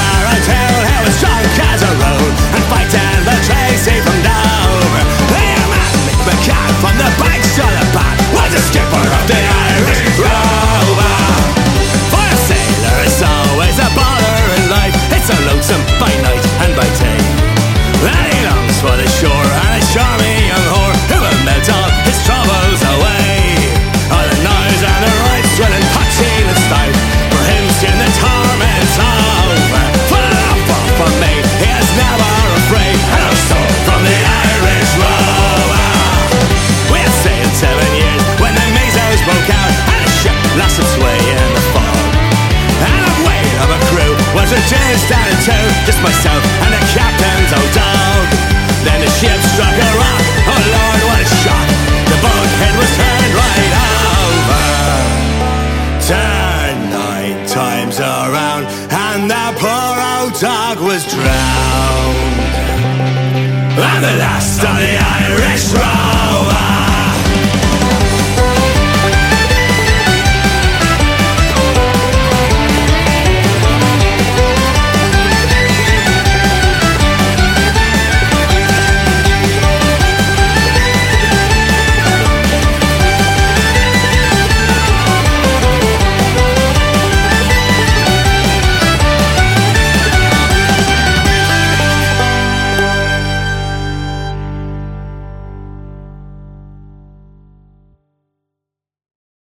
until he was drunk as a rule and fighting the Tracy from Dover. The man Mick McCann from the banks of the Ban was a skipper of the Irish Rover. For a sailor it's always a bother in life. It's so lonesome by night and by day. And he longs for the shore and a charming young whore who will melt all his troubles away. All the noise and the rights swelling hot in the style. For him soon the torment's over. For the love from me he is never afraid. And I'm stole from the Irish Rover. We had sailed 7 years when the measles broke out and the ship lost its way in the fog. And the weight of a crew was reduced down to two, just myself and the captain's old dog. Then the ship struck a rock, oh Lord what a shock. The bulkhead was turned right over. Turned 9 times around and the poor old dog was drowned. And the last of the Irish Rover